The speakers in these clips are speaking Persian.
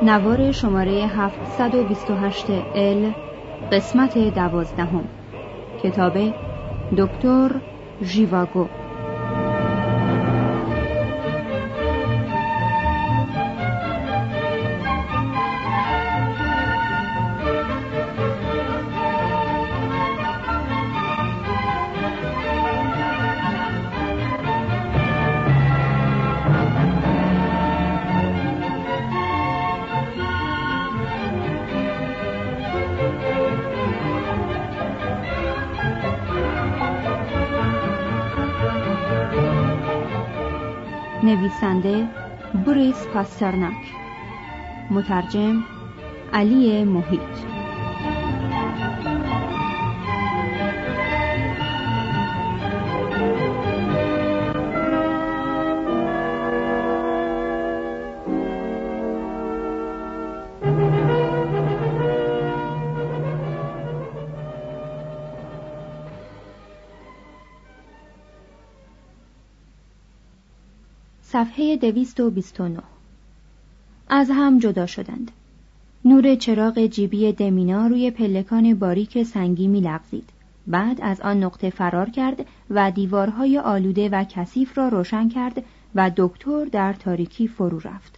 نوار شماره 728 ال قسمت 12 کتاب دکتر ژیواگو. نویسنده بوریس پاسترناک، مترجم علی محیط. صفحه 229. از هم جدا شدند. نور چراغ جیبی دمینا روی پلکان باریک سنگی می لغزید. بعد از آن نقطه فرار کرد و دیوارهای آلوده و کثیف را روشن کرد و دکتر در تاریکی فرو رفت.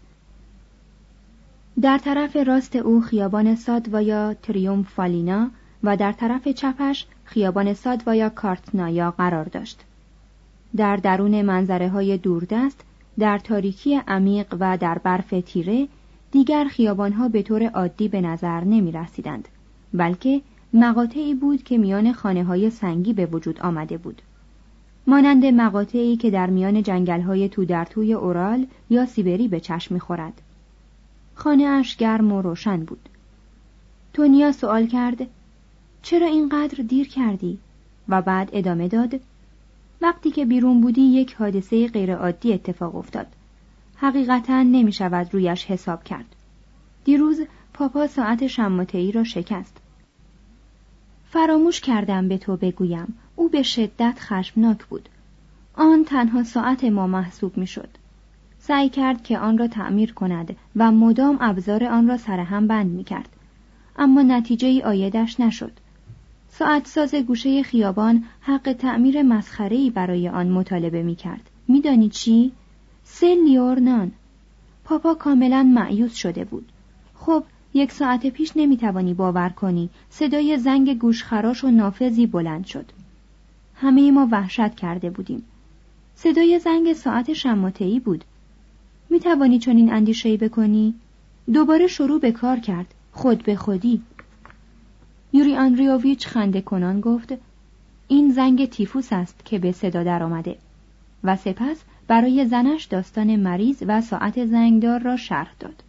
در طرف راست او خیابان سادوایا تریومفالینا و در طرف چپش خیابان سادوایا کارتنایا قرار داشت. در درون منظره‌های دوردست، در تاریکی عمیق و در برف تیره، دیگر خیابانها به طور عادی به نظر نمی رسیدند، بلکه مقاطعی بود که میان خانه‌های سنگی به وجود آمده بود، مانند مقاطعی که در میان جنگل‌های تو در توی اورال یا سیبری به چشم می‌خورد. خانه‌اش گرم و روشن بود. تونیا سوال کرد: چرا اینقدر دیر کردی؟ و بعد ادامه داد: وقتی که بیرون بودی یک حادثه غیرعادی اتفاق افتاد. حقیقتاً نمی شود رویش حساب کرد. دیروز پاپا ساعت شماته‌ای را شکست. فراموش کردم به تو بگویم، او به شدت خشمناک بود. آن تنها ساعت ما محسوب می شد. سعی کرد که آن را تعمیر کند و مدام ابزار آن را سرهم بند می کرد. اما نتیجه ای عایدش نشد. ساعت ساز گوشه خیابان حق تعمیر مسخره‌ای برای آن مطالبه می‌کرد. می‌دانی چی؟ 3 لیور نان. پاپا کاملاً مایوس شده بود. خب 1 ساعت پیش نمی‌توانی باور کنی صدای زنگ گوشخراش و نافذی بلند شد. همه ما وحشت کرده بودیم. صدای زنگ ساعت شماته‌ای بود. می‌توانی چنین اندیشه‌ای بکنی؟ دوباره شروع به کار کرد، خود به خودی. یوری آندریوویچ خنده کنان گفت: این زنگ تیفوس است که به صدا در آمده. و سپس برای زنش داستان مریض و ساعت زنگدار را شرح داد.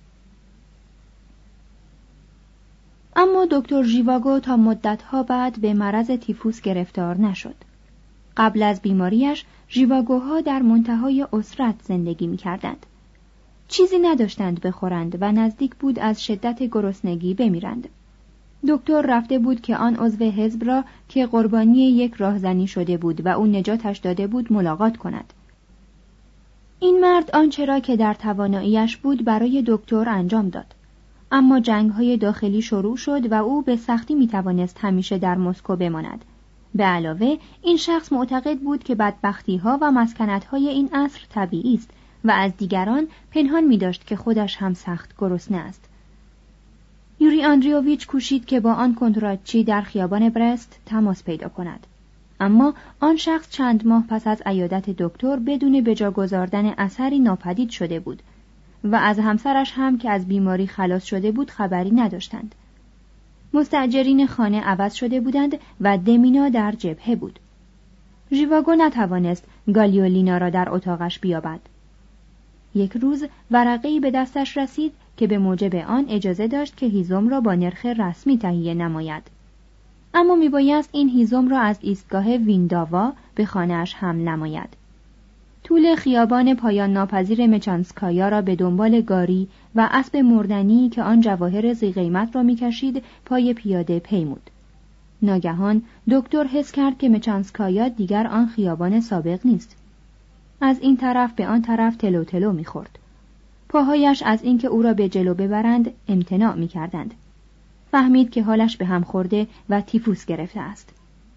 اما دکتر ژیواگو تا مدتها بعد به مرض تیفوس گرفتار نشد. قبل از بیماریش ژیواگوها در منتهای اسرت زندگی می کردند. چیزی نداشتند بخورند و نزدیک بود از شدت گرسنگی بمیرند. دکتر رفته بود که آن عضو حزب را که قربانی یک راهزنی شده بود و او نجاتش داده بود ملاقات کند. این مرد آنچه را که در تواناییش بود برای دکتر انجام داد. اما جنگ‌های داخلی شروع شد و او به سختی می‌توانست همیشه در مسکو بماند. به علاوه این شخص معتقد بود که بدبختی‌ها و مسکنت‌های این عصر طبیعی است و از دیگران پنهان می‌داشت که خودش هم سخت گرسنه است. یوری آندریوویچ کوشید که با آن کنتراتچی در خیابان برست تماس پیدا کند. اما آن شخص چند ماه پس از عیادت دکتر بدون بجا گذاردن اثری ناپدید شده بود و از همسرش هم که از بیماری خلاص شده بود خبری نداشتند. مستاجرین خانه عوض شده بودند و دمینا در جبهه بود. ژیواگو نتوانست گالیولینا را در اتاقش بیابد. یک روز ورقه‌ای به دستش رسید که به موجب آن اجازه داشت که هیزم را با نرخ رسمی تهیه نماید. اما میبایست این هیزم را از ایستگاه وینداوا به خانه‌اش حمل نماید. طول خیابان پایان ناپذیر مچانسکایا را به دنبال گاری و اسب مردنی که آن جواهر ذی قیمت را میکشید پای پیاده پیمود. ناگهان دکتر حس کرد که مچانسکایا دیگر آن خیابان سابق نیست. از این طرف به آن طرف تلو تلو میخورد. پاهایش از اینکه او را به جلو ببرند امتناع می‌کردند. فهمید که حالش به هم خورده و تیفوس گرفته است.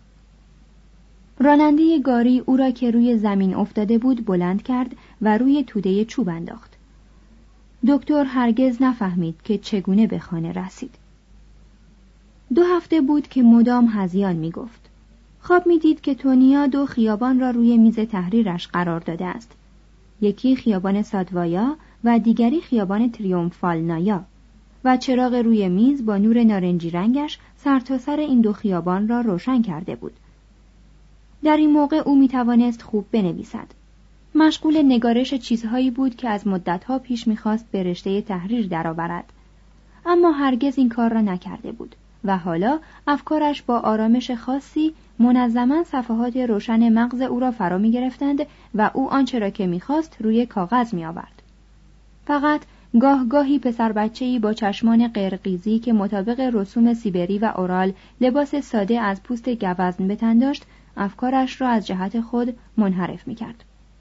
راننده گاری او را که روی زمین افتاده بود بلند کرد و روی توده چوب انداخت. دکتر هرگز نفهمید که چگونه به خانه رسید. 2 هفته بود که مدام هذیان می‌گفت. خواب می‌دید که تونیا 2 خیابان را روی میز تحریرش قرار داده است. یکی خیابان سادوایا و دیگری خیابان تریومفالنایا و چراغ روی میز با نور نارنجی رنگش سرتاسر این 2 خیابان را روشن کرده بود. در این موقع او می‌توانست خوب بنویسد. مشغول نگارش چیزهایی بود که از مدتها پیش می‌خواست به رشته تحریر درآورد، اما هرگز این کار را نکرده بود و حالا افکارش با آرامش خاصی منظما صفحات روشن مغز او را فرا می‌گرفتند و او آنچه را که می‌خواست روی کاغذ می‌آورد. فقط گاهی پسر بچه‌ای با چشمان قرقیزی که مطابق رسوم سیبری و اورال لباس ساده از پوست گوزن به تن داشت، افکارش را از جهت خود منحرف می‌کرد.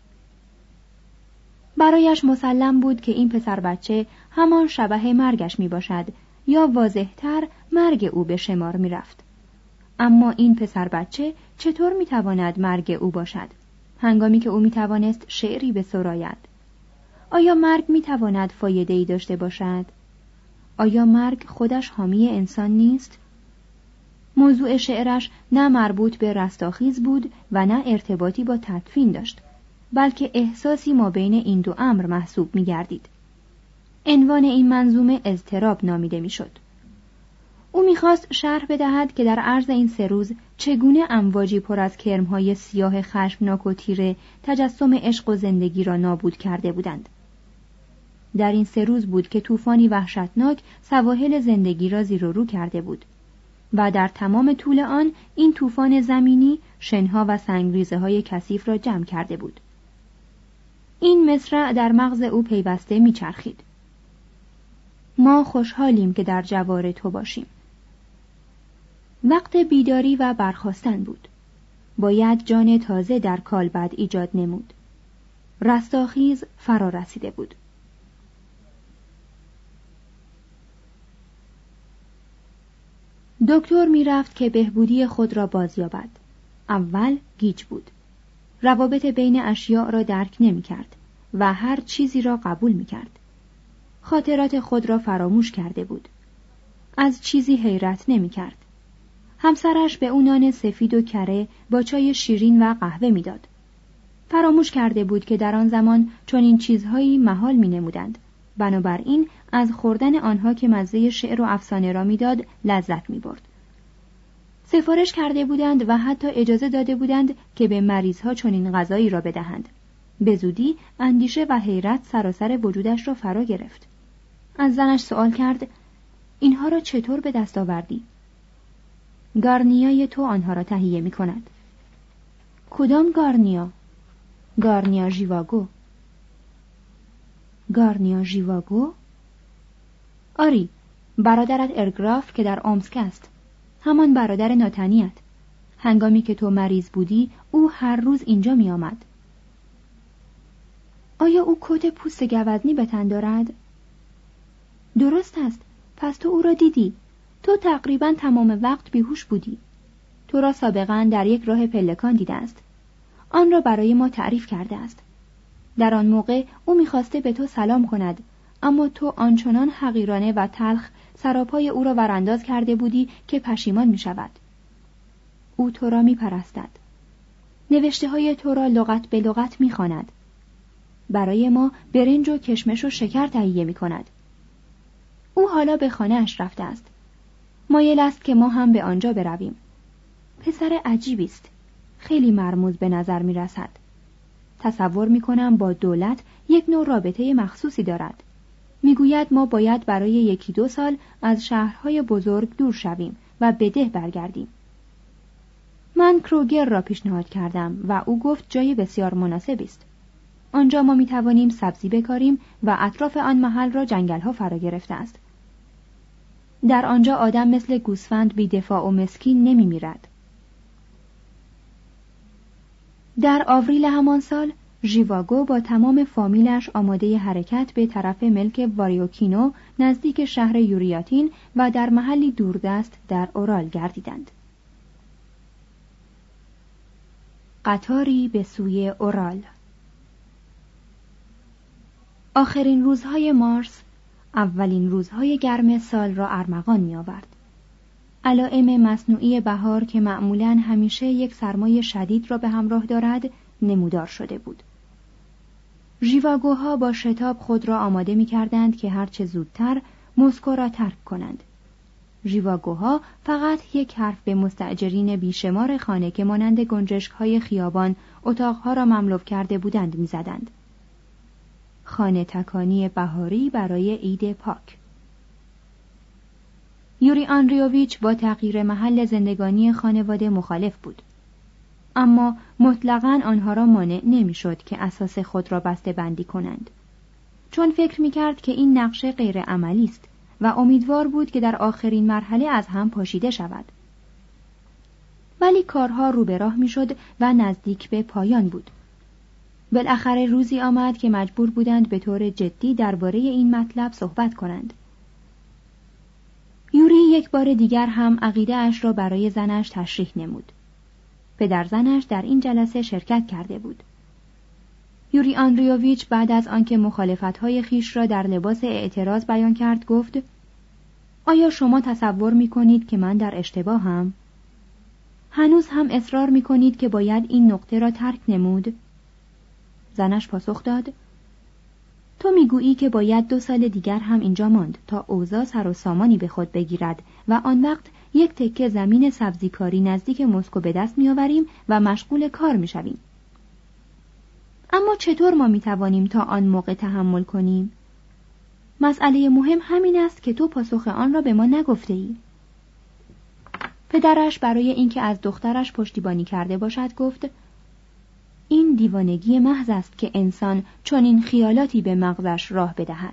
برایش مسلم بود که این پسر بچه همان شبح مرگش میباشد یا واضح‌تر مرگ او به شمار میرفت. اما این پسر بچه چطور میتواند مرگ او باشد هنگامی که او میتوانست شعری بسراید؟ آیا مرگ میتواند فایده‌ای داشته باشد؟ آیا مرگ خودش حامی انسان نیست؟ موضوع شعرش نه مربوط به رستاخیز بود و نه ارتباطی با تدفین داشت، بلکه احساسی ما بین این 2 امر محسوب می‌گردید. عنوان این منظومه اضطراب نامیده می‌شد. او می‌خواست شرح بدهد که در عرض این 3 روز چگونه امواجی پر از کرم‌های سیاه خشمناک و تیره تجسم عشق و زندگی را نابود کرده بودند. در این 3 روز بود که طوفانی وحشتناک سواحل زندگی را زیر و رو کرده بود و در تمام طول آن این طوفان زمینی شنها و سنگریزه‌های کثیف را جمع کرده بود. این مصرع در مغز او پیوسته میچرخید. ما خوشحالیم که در جوار تو باشیم. وقت بیداری و برخاستن بود. باید جان تازه در کالبد ایجاد نمود. رستاخیز فرا رسیده بود. دکتر میرفت که بهبودی خود را بازیابد. اول گیج بود. روابط بین اشیاء را درک نمی کرد و هر چیزی را قبول می کرد. خاطرات خود را فراموش کرده بود. از چیزی حیرت نمی کرد. همسرش به او نان سفید و کره با چای شیرین و قهوه می داد. فراموش کرده بود که در آن زمان چون این چیزهایی محال می نمودند. بنابراین از خوردن آنها که مزه شعر و افسانه را می داد لذت می برد. سفارش کرده بودند و حتی اجازه داده بودند که به مریضها چنین غذایی را بدهند. به زودی اندیشه و حیرت سراسر وجودش را فرا گرفت. از زنش سوال کرد: اینها را چطور به دست آوردی؟ گارنیای تو آنها را تهیه می کند. کدام گارنیا؟ گارنیا ژیواگو. گارنیا ژیواگو؟ آری، برادرت ارگراف که در اومسک است. همان برادر ناتنیت. هنگامی که تو مریض بودی او هر روز اینجا می آمد. آیا او کت پوست گوزنی به تن دارد؟ درست است. پس تو او را دیدی. تو تقریبا تمام وقت بیهوش بودی. تو را سابقاً در یک راه پلکان دیده است. آن را برای ما تعریف کرده است. در آن موقع او می‌خواسته به تو سلام کند، اما تو آنچنان حقیرانه و تلخ سراپای او را ورانداز کرده بودی که پشیمان می‌شود. او تو را می‌پرستد. نوشته‌های تو را لغت به لغت می‌خواند. برای ما برنج و کشمش و شکر تهیه می‌کند. او حالا به خانه‌اش رفته است. مایل است که ما هم به آنجا برویم. پسر عجیبی است. خیلی مرموز به نظر می‌رسد. تصور می‌کنم با دولت یک نوع رابطه مخصوصی دارد. می‌گوید ما باید برای 1-2 سال از شهرهای بزرگ دور شویم و به ده برگردیم. من کروگر را پیشنهاد کردم و او گفت جای بسیار مناسبی است. آنجا ما می‌توانیم سبزی بکاریم و اطراف آن محل را جنگل‌ها فرا گرفته است. در آنجا آدم مثل گوسفند بی دفاع و مسکین نمی‌میرد. در آوریل همان سال ژیواگو با تمام فامیلش آماده حرکت به طرف ملک واریوکینو نزدیک شهر یوریاتین و در محلی دوردست در اورال گردیدند. قطاری به سوی اورال. آخرین روزهای مارس اولین روزهای گرم سال را ارمغان می آورد. علائم مصنوعی بهار که معمولاً همیشه یک سرمای شدید را به همراه دارد نمودار شده بود. ژیواگوها با شتاب خود را آماده می کردند که هرچه زودتر مسکو را ترک کنند. ژیواگوها فقط یک حرف به مستأجرین بیشمار خانه که مانند گنجشک‌های خیابان اتاقها را مملو کرده بودند می زدند. خانه تکانی بهاری برای عید پاک. یوری آندریوویچ با تغییر محل زندگانی خانواده مخالف بود، اما مطلقاً آنها را مانع نمی‌شد که اساس خود را بسته بندی کنند، چون فکر می‌کرد که این نقشه غیر عملی است و امیدوار بود که در آخرین مرحله از هم پاشیده شود. ولی کارها رو به راه می‌شد و نزدیک به پایان بود. بالاخره روزی آمد که مجبور بودند به طور جدی درباره این مطلب صحبت کنند. یوری یک بار دیگر هم عقیده اش را برای زنش تشریح نمود. پدر زنش در این جلسه شرکت کرده بود. یوری آندریوویچ بعد از آنکه مخالفت‌های خیش را در لباس اعتراض بیان کرد گفت: آیا شما تصور می‌کنید که من در اشتباهم؟ هنوز هم اصرار می‌کنید که باید این نقطه را ترک نمود؟ زنش پاسخ داد: تو میگویی که باید 2 سال دیگر هم اینجا ماند تا اوضاع سر و سامانی به خود بگیرد و آن وقت یک تکه زمین سبزیکاری نزدیک مسکو به دست میآوریم و مشغول کار میشویم. اما چطور ما میتوانیم تا آن موقع تحمل کنیم؟ مسئله مهم همین است که تو پاسخ آن را به ما نگفته ای. پدرش برای اینکه از دخترش پشتیبانی کرده باشد گفت: این دیوانگی محض است که انسان چنین خیالاتی به مغزش راه بدهد.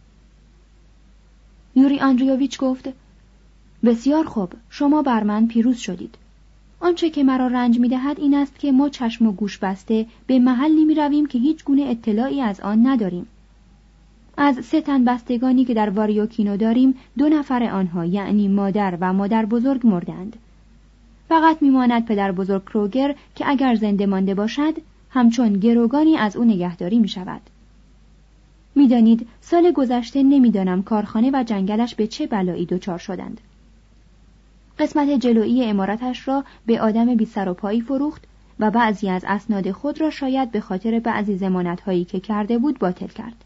یوری آندریوویچ گفت: بسیار خوب، شما بر من پیروز شدید. آنچه که مرا رنج می‌دهد این است که ما چشم و گوش بسته به محلی می‌رویم که هیچ گونه اطلاعی از آن نداریم. از 3 تن بستگانی که در واریوکینو داریم 2 نفر آنها یعنی مادر و مادر بزرگ مردند. فقط می‌ماند پدر بزرگ کروگر که اگر زنده مانده باشد همچون گروگانی از او نگهداری می‌شود. می‌دانید سال گذشته نمی‌دانم کارخانه و جنگلش به چه بلایی دچار شدند. قسمت جلویی عمارتش را به آدم بی سر و پایی فروخت و بعضی از اسناد خود را شاید به خاطر بعضی ضمانت‌هایی که کرده بود باطل کرد.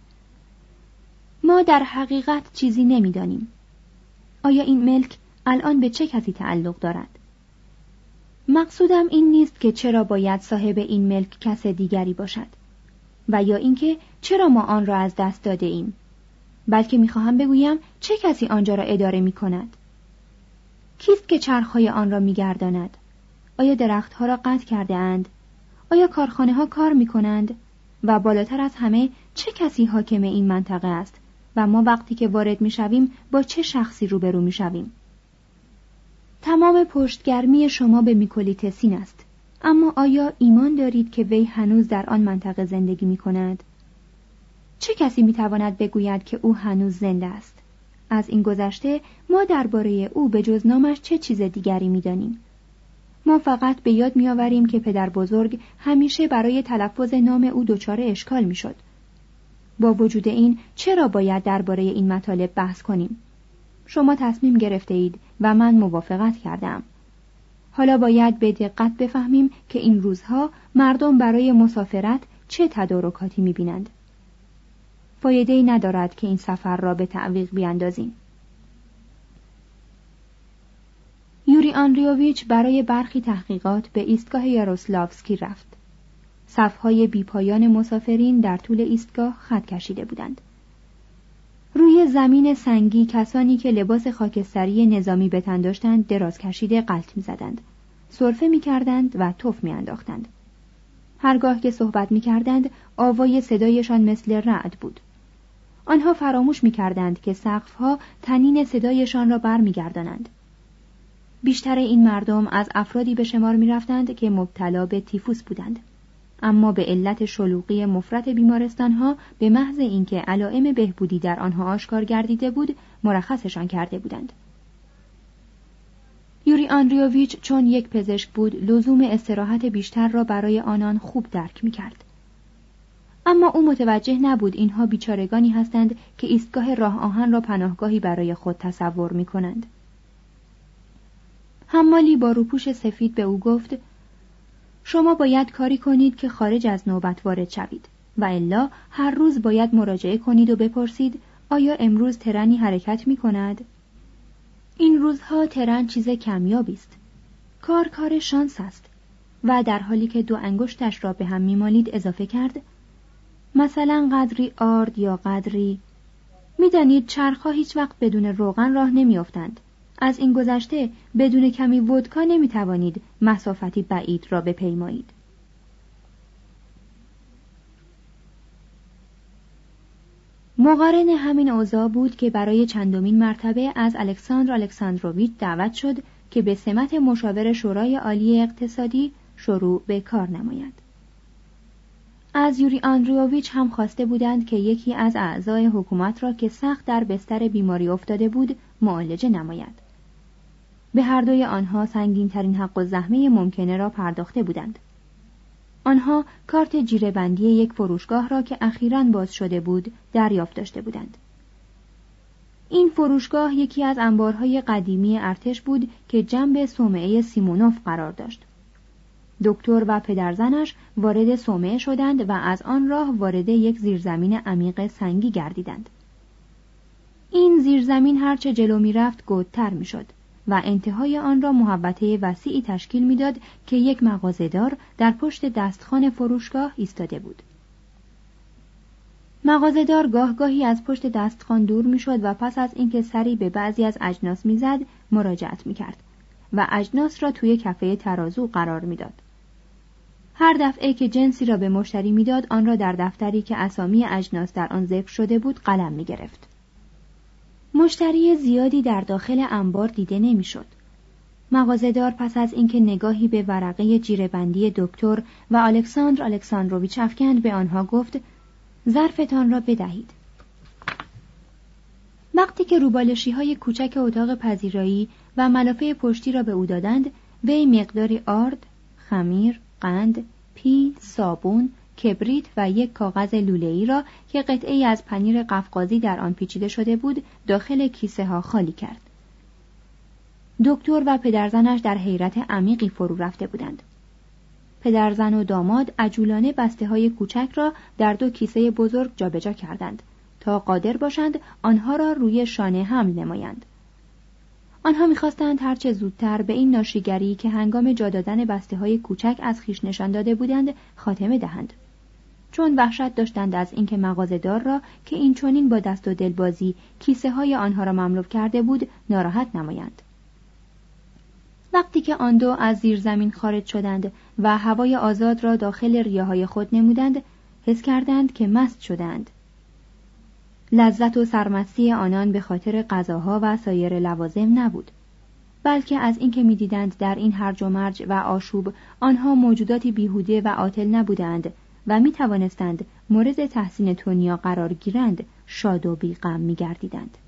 ما در حقیقت چیزی نمی‌دانیم. آیا این ملک الان به چه کسی تعلق دارد؟ مقصودم این نیست که چرا باید صاحب این ملک کس دیگری باشد و یا اینکه چرا ما آن را از دست داده ایم، بلکه می‌خواهم بگویم چه کسی آنجا را اداره می‌کند. کیست که چرخهای آن را می‌گرداند؟ آیا درختها را قطع کرده اند؟ آیا کارخانه‌ها کار می‌کنند؟ و بالاتر از همه چه کسی حاکم این منطقه است و ما وقتی که وارد می‌شویم با چه شخصی روبرو می‌شویم؟ تمام پشتگرمی شما به میکولیتسین است، اما آیا ایمان دارید که وی هنوز در آن منطقه زندگی می‌کند؟ چه کسی می‌تواند بگوید که او هنوز زنده است؟ از این گذشته ما درباره او به جز نامش چه چیز دیگری می‌دانیم؟ ما فقط به یاد می‌آوریم که پدر بزرگ همیشه برای تلفظ نام او دچار اشکال می‌شد. با وجود این چرا باید درباره این مطالب بحث کنیم؟ شما تصمیم گرفته اید و من موافقت کردم. حالا باید به دقت بفهمیم که این روزها مردم برای مسافرت چه تدارکاتی می‌بینند. فایده‌ای ندارد که این سفر را به تعویق بیاندازیم. یوری آندریوویچ برای برخی تحقیقات به ایستگاه یاروسلاوسکی رفت. صف‌های بی‌پایان مسافرین در طول ایستگاه خط کشیده بودند. روی زمین سنگی کسانی که لباس خاکستری نظامی به تن داشتند دراز کشیده غلط می‌زدند، سرفه می‌کردند و تف می‌انداختند. هرگاه که صحبت می‌کردند آوای صدایشان مثل رعد بود. آنها فراموش می‌کردند که سقف‌ها طنین صدایشان را برمی‌گردانند. بیشتر این مردم از افرادی به شمار می‌رفتند که مبتلا به تیفوس بودند، اما به علت شلوغی مفرط بیمارستانها به محض اینکه علائم بهبودی در آنها آشکار گردیده بود مرخصشان کرده بودند. یوری آندریوویچ چون یک پزشک بود لزوم استراحت بیشتر را برای آنان خوب درک می‌کرد. اما او متوجه نبود اینها بیچارگانی هستند که ایستگاه راه آهن را پناهگاهی برای خود تصور می‌کنند. حمالی با روپوش سفید به او گفت: شما باید کاری کنید که خارج از نوبت وارد شوید و الا هر روز باید مراجعه کنید و بپرسید آیا امروز ترنی حرکت می‌کند؟ این روزها ترن چیز کمیابی است. کار شانس است. و در حالی که 2 انگشتش را به هم می‌مالید اضافه کرد: مثلا قدری آرد یا قدری. می‌دانید چرخ‌ها هیچ وقت بدون روغن راه نمی‌افتند. از این گذشته بدون کمی ودکا نمی‌توانید مسافتی بعید را بپیمایید. مقارن همین اوضاع بود که برای چندمین مرتبه از الکساندر الکساندروویچ دعوت شد که به سمت مشاور شورای عالی اقتصادی شروع به کار نماید. از یوری آندریوویچ هم خواسته بودند که یکی از اعضای حکومت را که سخت در بستر بیماری افتاده بود معالجه نماید. به هر دوی آنها سنگین‌ترین حق الزحمه ممکنه را پرداخته بودند. آنها کارت جیره‌بندی یک فروشگاه را که اخیراً باز شده بود دریافت داشته بودند. این فروشگاه یکی از انبارهای قدیمی ارتش بود که جنب صومعه سیمونوف قرار داشت. دکتر و پدرزنش وارد صومعه شدند و از آن راه وارد یک زیرزمین عمیق سنگی گردیدند. این زیرزمین هرچه جلو می رفت گودتر می شد و انتهای آن را محوطه وسیعی تشکیل می‌داد که یک مغازه‌دار در پشت دستخوان فروشگاه ایستاده بود. مغازه‌دار گاهی از پشت دستخوان دور می‌شد و پس از اینکه سری به بعضی از اجناس می‌زد مراجعت می‌کرد و اجناس را توی کفه ترازو قرار می‌داد. هر دفعه که جنسی را به مشتری می‌داد آن را در دفتری که اسامی اجناس در آن ذکر شده بود قلم می‌گرفت. مشتری زیادی در داخل انبار دیده نمی‌شد. مغازه‌دار پس از اینکه نگاهی به ورقه جیره‌بندی دکتر و الکساندر الکساندروویچ افکند به آنها گفت: ظرفتان را بدهید. وقتی که روبالشی‌های کوچک اتاق پذیرایی و ملافه پشتی را به او دادند، وی مقداری آرد، خمیر، قند، پی، صابون، کبریت و یک کاغذ لوله‌ای را که قطعه‌ای از پنیر قفقازی در آن پیچیده شده بود داخل کیسه‌ها خالی کرد. دکتر و پدرزنش در حیرت عمیقی فرو رفته بودند. پدرزن و داماد عجولانه بسته‌های کوچک را در 2 کیسه بزرگ جابجا کردند تا قادر باشند آنها را روی شانه حمل نمایند. آنها می‌خواستند هرچه زودتر به این ناشیگری که هنگام جا دادن بسته‌های کوچک از خویش نشان داده بودند خاتمه دهند، چون وحشت داشتند از اینکه مغازه‌دار را که این چنین با دست و دلبازی کیسه‌های آنها را مملو کرده بود ناراحت نمایند. وقتی که آن دو از زیر زمین خارج شدند و هوای آزاد را داخل ریه‌های خود نمودند، حس کردند که مست شدند. لذت و سرمستی آنان به خاطر غذاها و سایر لوازم نبود، بلکه از اینکه می‌دیدند در این هرج و مرج و آشوب آنها موجوداتی بیهوده و عاطل نبودند و می‌توانستند مورد تحسین دنیا قرار گیرند، شاد و بی‌غم می‌گردیدند.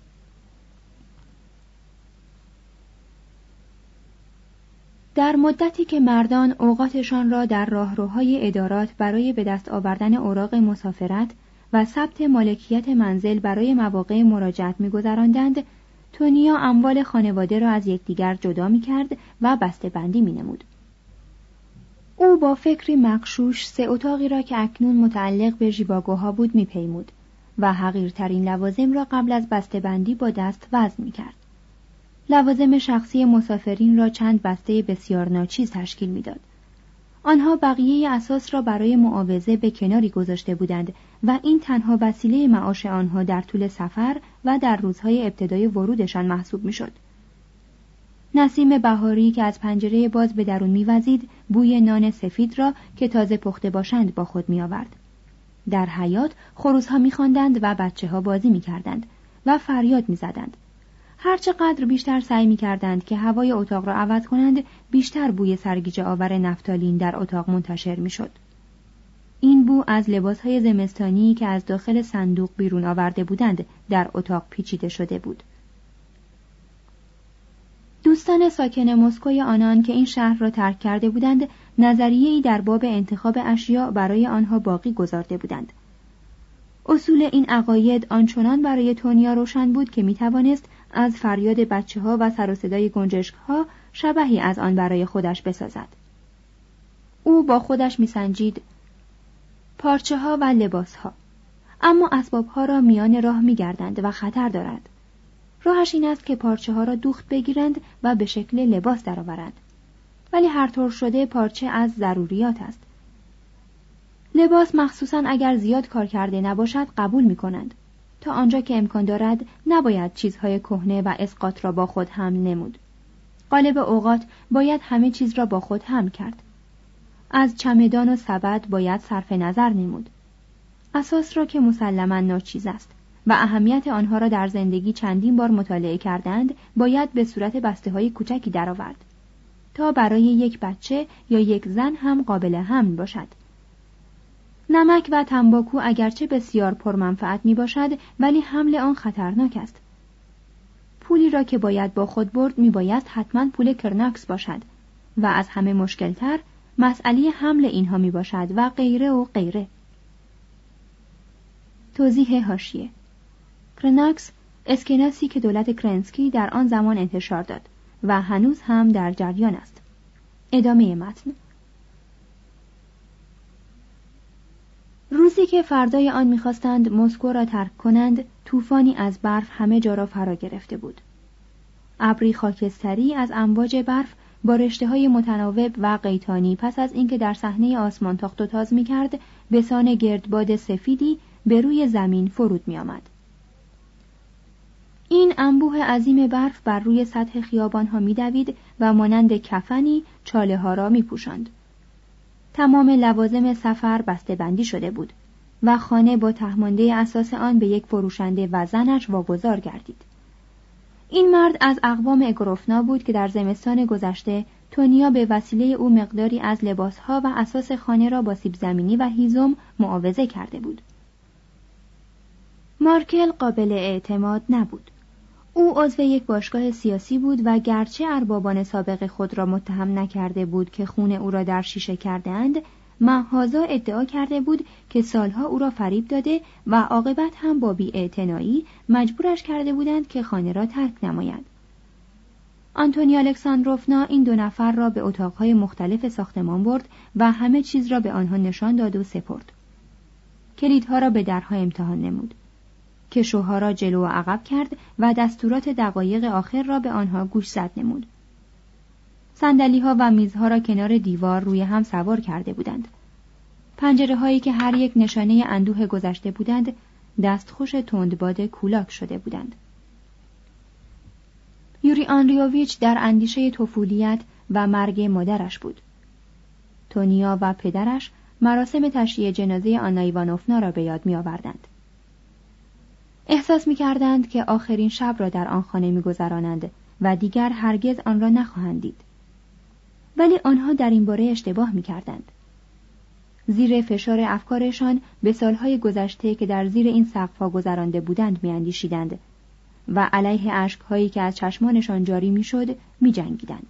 در مدتی که مردان اوقاتشان را در راهروهای ادارات برای به دست آوردن اوراق مسافرت و ثبت مالکیت منزل برای مواقع مراجعت می‌گذراندند، تونیا اموال خانواده را از یکدیگر جدا می‌کرد و بسته‌بندی می‌نمود. او با فکری مغشوش 3 اتاقی را که اکنون متعلق به ژیواگوها بود می‌پیمود و حقیرترین لوازم را قبل از بسته‌بندی با دست وزن می‌کرد. لوازم شخصی مسافرین را چند بسته بسیار ناچیز تشکیل می‌داد. آنها بقیه اساس را برای معاوضه به کناری گذاشته بودند و این تنها وسیله معاش آنها در طول سفر و در روزهای ابتدای ورودشان محسوب می‌شد. نسیم بهاری که از پنجره باز به درون می‌وزید بوی نان سفید را که تازه پخته باشند با خود می‌آورد. در حیاط خروس‌ها می‌خواندند و بچه‌ها بازی می‌کردند و فریاد می‌زدند. هرچقدر بیشتر سعی می‌کردند که هوای اتاق را عوض کنند، بیشتر بوی سرگیجه آور نفتالین در اتاق منتشر می‌شد. او از لباسهای زمستانی که از داخل صندوق بیرون آورده بودند در اتاق پیچیده شده بود. دوستان ساکن مسکوی آنان که این شهر را ترک کرده بودند نظریه‌ای در باب انتخاب اشیاء برای آنها باقی گذارده بودند. اصول این عقاید آنچنان برای تونیا روشن بود که می‌توانست از فریاد بچه‌ها و سر و صدای گنجشک‌ها شبحی از آن برای خودش بسازد. او با خودش می‌سنجید پارچه‌ها و لباس‌ها، اما اسباب‌ها را میان راه می‌گردند و خطر دارد. راهش این است که پارچه‌ها را دوخت بگیرند و به شکل لباس درآورند. ولی هر طور شده پارچه از ضروریات است. لباس مخصوصاً اگر زیاد کار کرده نباشد قبول می‌کنند. تا آنجا که امکان دارد نباید چیزهای کهنه و اسقاط را با خود حمل نمود. غالب اوقات باید همه چیز را با خود حمل کرد. از چمدان و سبد باید صرف نظر نمود. اساس را که مسلماً ناچیز است و اهمیت آنها را در زندگی چندین بار مطالعه کردند باید به صورت بسته‌های کوچکی درآورد تا برای یک بچه یا یک زن هم قابل حمل باشد. نمک و تنباکو اگرچه بسیار پرمنفعت می باشد ولی حمل آن خطرناک است. پولی را که باید با خود برد می باید حتما پول کرناکس باشد و از همه مشکلتر مسئله حمل اینها می باشد و غیره و غیره. توضیح حاشیه: کرناکس اسکناسی که دولت کرنسکی در آن زمان انتشار داد و هنوز هم در جریان است. ادامه متن. روزی که فردای آن می‌خواستند مسکو را ترک کنند، طوفانی از برف همه جا را فرا گرفته بود. ابری خاکستری از امواج برف با رشته‌های متناوب و قیتانی پس از اینکه در صحنه آسمان تاخت و تاز می‌کرد، به سان گردباد سفیدی به روی زمین فرود می‌آمد. این انبوه عظیم برف بر روی سطح خیابان‌ها می‌دوید و مانند کفنی چاله‌ها را می‌پوشاند. تمام لوازم سفر بسته‌بندی شده بود و خانه با تهمانده اساس آن به یک فروشنده و زنش واگذار گردید. این مرد از اقوام اگروفنا بود که در زمستان گذشته تونیا به وسیله او مقداری از لباسها و اساس خانه را با سیب زمینی و هیزم معاوضه کرده بود. مارکل قابل اعتماد نبود. او عضو یک باشگاه سیاسی بود و گرچه اربابان سابق خود را متهم نکرده بود که خون او را در شیشه کردند، محاذا ادعا کرده بود که سالها او را فریب داده و عاقبت هم با بی‌اعتنایی مجبورش کرده بودند که خانه را ترک نماید. آنتونی الکساندروفنا این دو نفر را به اتاقهای مختلف ساختمان برد و همه چیز را به آنها نشان داد و سپرد. کلیدها را به درها امتحان نمود. کشوها را جلو و عقب کرد و دستورات دقایق آخر را به آنها گوشزد نمود. صندلی‌ها و میزها را کنار دیوار روی هم سوار کرده بودند. پنجره‌هایی که هر یک نشانه اندوه گذشته بودند، دستخوش تندباد کولاک شده بودند. یوری آندریوویچ در اندیشه طفولیت و مرگ مادرش بود. تونیا و پدرش مراسم تشییع جنازه آنا ایوانوفنا را به یاد می‌آوردند. احساس می‌کردند که آخرین شب را در آن خانه می‌گذرانند و دیگر هرگز آن را نخواهند دید. ولی آنها در این باره اشتباه می‌کردند. زیر فشار افکارشان به سالهای گذشته که در زیر این سقف‌ها گذرانده بودند می‌اندیشیدند و علیه اشک‌هایی که از چشمانشان جاری می‌شد می‌جنگیدند.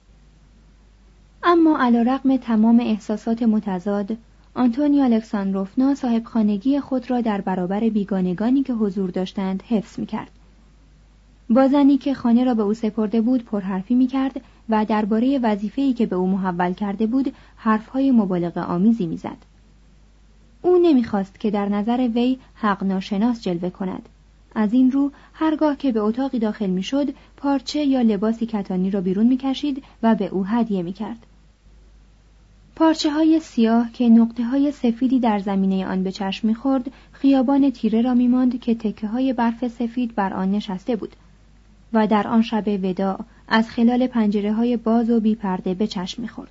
اما علی‌رغم تمام احساسات متضاد، آنتونی الکساندروفنا صاحب خانگی خود را در برابر بیگانگانی که حضور داشتند حفظ می‌کرد. با زنی که خانه را به او سپرده بود پرحرفی می‌کرد و درباره وظیفه‌ای که به او محول کرده بود حرف‌های مبالغه آمیزی می‌زد. او نمی‌خواست که در نظر وی حق ناشناس جلوه کند. از این رو هرگاه که به اتاقی داخل می‌شد پارچه یا لباسی کتانی را بیرون می‌کشید و به او هدیه می‌کرد. پارچه‌های سیاه که نقطه‌های سفیدی در زمینه آن به چشم می‌خورد، خیابان تیره را می‌ماند که تکه‌های برف سفید بر آن نشسته بود و در آن شب وداع از خلال پنجره‌های باز و بی‌پرده به چشم می‌خورد.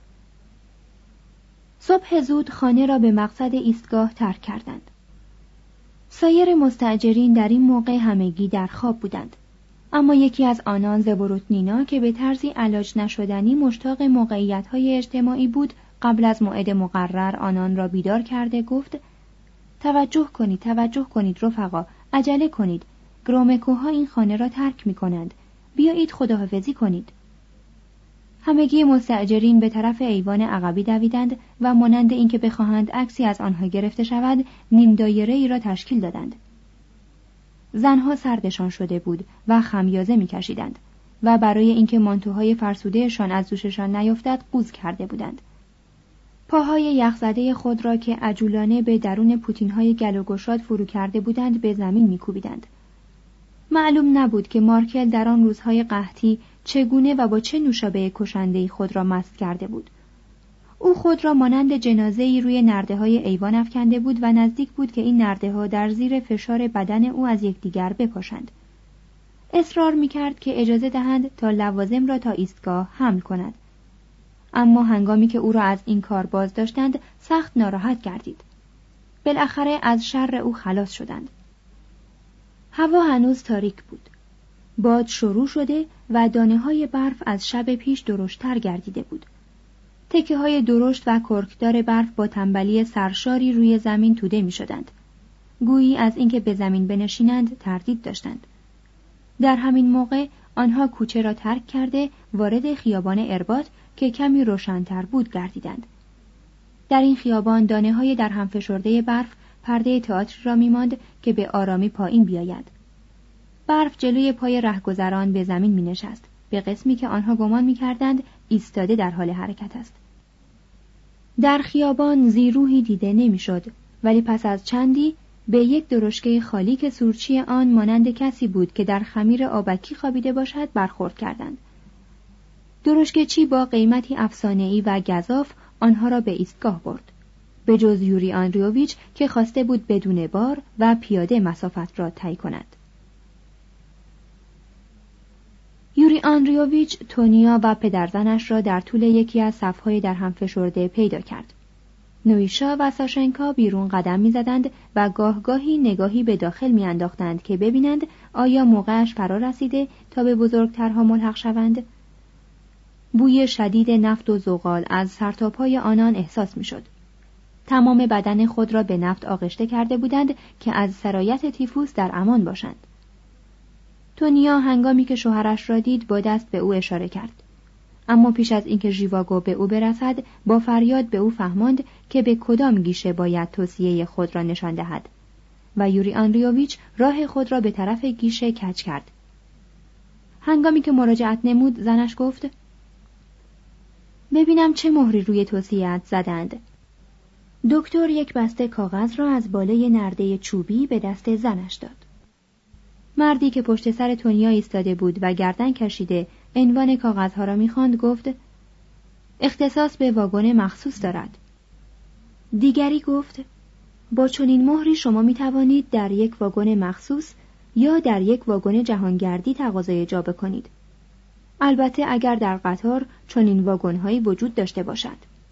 صبح زود خانه را به مقصد ایستگاه ترک کردند. سایر مستاجرین در این موقع همگی در خواب بودند، اما یکی از آنان زبروتنینا که به طرزی علاج نشدنی مشتاق موقعیت‌های اجتماعی بود قبل از موعد مقرر آنان را بیدار کرده گفت: توجه کنید رفقا، عجله کنید، گرومکوها این خانه را ترک می کنند، بیایید خداحافظی کنید. همگی مستاجرین به طرف ایوان عقبی دویدند و مانند اینکه بخواهند عکسی از آنها گرفته شود، نیم دایره ای را تشکیل دادند. زنها سردشان شده بود و خمیازه می‌کشیدند و برای اینکه مانتوهای فرسودهشان از دوششان نیفتد قوز کرده بودند. پاهای یخزده خود را که عجولانه به درون پوتین‌های گل و گشاد فرو کرده بودند به زمین می‌کوبیدند. معلوم نبود که مارکل در آن روزهای قحطی چگونه و با چه نوشابه کشنده‌ای خود را مست کرده بود. او خود را مانند جنازه‌ای روی نرده‌های ایوان افکنده بود و نزدیک بود که این نرده‌ها در زیر فشار بدن او از یکدیگر بپاشند. اصرار می‌کرد که اجازه دهند تا لوازم را تا ایستگاه حمل کند. اما هنگامی که او را از این کار باز داشتند سخت ناراحت گردید. بالاخره از شر او خلاص شدند. هوا هنوز تاریک بود. باد شروع شده و دانه‌های برف از شب پیش درشت‌تر گردیده بود. تکه‌های درشت و کرکدار برف با تنبلی سرشاری روی زمین توده می‌شدند. گویی از اینکه به زمین بنشینند تردید داشتند. در همین موقع آنها کوچه را ترک کرده وارد خیابان ارباط که کمی روشن‌تر بود گردیدند. در این خیابان دانه‌های در هم فشرده برف پرده تئاتر را می‌ماند که به آرامی پایین بیاید. برف جلوی پای رهگذران به زمین می‌نشست، به قسمی که آنها گمان می‌کردند ایستاده در حال حرکت است. در خیابان زیروحی دیده نمی‌شد، ولی پس از چندی به یک درشکه خالی که سورچی آن مانند کسی بود که در خمیر آبکی خوابیده باشد برخورد کردند. درشکه‌چی با قیمتی افسانه‌ای و گزاف آنها را به ایستگاه برد، به جز یوری آندریوویچ که خواسته بود بدون بار و پیاده مسافت را طی کند. یوری آندریوویچ تونیا و پدرزنش را در طول یکی از صف‌های در هم فشرده پیدا کرد. نویشا و ساشنکا بیرون قدم می‌زدند و گاهی نگاهی به داخل می‌انداختند که ببینند آیا موقعش فرا رسیده تا به بزرگترها ملحق شوند. بوی شدید نفت و زغال از سرتاپای آنان احساس می‌شد. تمام بدن خود را به نفت آغشته کرده بودند که از سرایت تیفوس در امان باشند. تونیا هنگامی که شوهرش را دید با دست به او اشاره کرد. اما پیش از اینکه ژیواگو به او برسد با فریاد به او فهماند که به کدام گیشه باید توصیه خود را نشان دهد و یوری آندریوویچ راه خود را به طرف گیشه کج کرد. هنگامی که مراجعت نمود زنش گفت: ببینم چه مهری روی توصیه‌ات زدند. دکتر یک بسته کاغذ را از بالای نرده چوبی به دست زنش داد. مردی که پشت سر تونیا ایستاده بود و گردن کشیده عنوان کاغذها را می‌خواند گفت: اختصاص به واگن مخصوص دارد. دیگری گفت: با چنین مهری شما می‌توانید در یک واگن مخصوص یا در یک واگن جهانگردی تقاضای جا بکنید. البته اگر در قطار چنین واگن‌هایی وجود داشته باشد.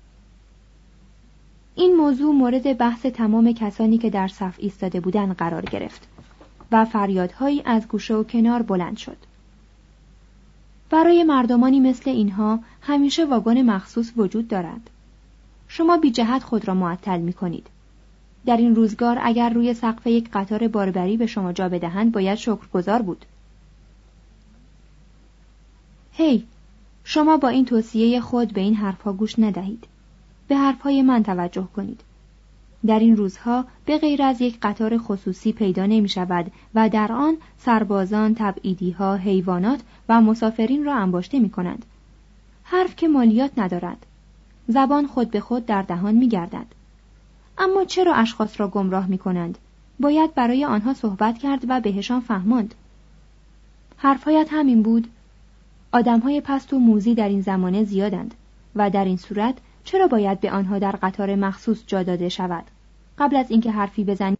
این موضوع مورد بحث تمام کسانی که در صف ایستاده بودند قرار گرفت و فریادهایی از گوشه و کنار بلند شد. برای مردمانی مثل اینها همیشه واگن مخصوص وجود دارد. شما بی جهت خود را معطل می کنید. در این روزگار اگر روی سقف یک قطار باربری به شما جا بدهند باید شکرگزار بود. هی، شما با این توصیه خود به این حرفها گوش ندهید. به حرفهای من توجه کنید. در این روزها به غیر از یک قطار خصوصی پیدا نمی شود و در آن سربازان، تبعیدی‌ها، حیوانات و مسافرین را انباشته می کنند. حرف که مالیات ندارد. زبان خود به خود در دهان می گردد. اما چرا اشخاص را گمراه می کنند؟ باید برای آنها صحبت کرد و بهشان فهماند. حرفهایت همین بود؟ آدمهای پست و موذی در این زمانه زیادند و در این صورت چرا باید به آنها در قطار مخصوص جا داده شود؟ قبل از اینکه حرفی بزنی